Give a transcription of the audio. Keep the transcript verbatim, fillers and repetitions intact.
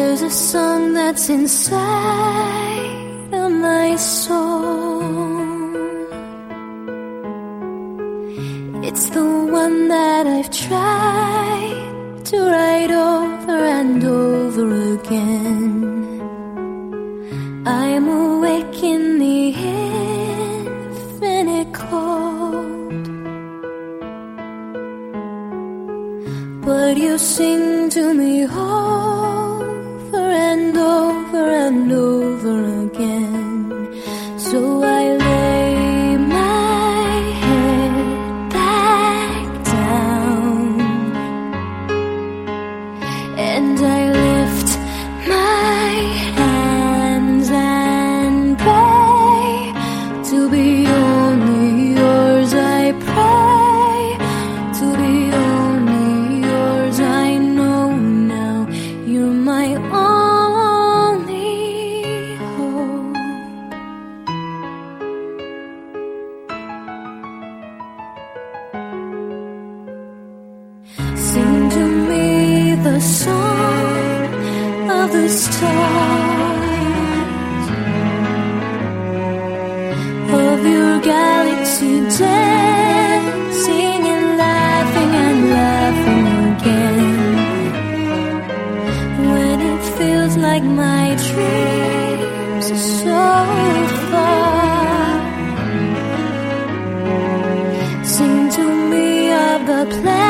There's a song that's inside of my soul. It's the one that I've tried to write over and over again. I am awake in the infinite cold, but you sing to me over and over and over again. So I lay my head back down and I lift my hands and pray to be only yours. I pray to be only yours. I know now you're my only hope. Sing to me the song of the stars, of your galaxy dancing and laughing and laughing again. When it feels like my dreams are so far, sing to me of the plan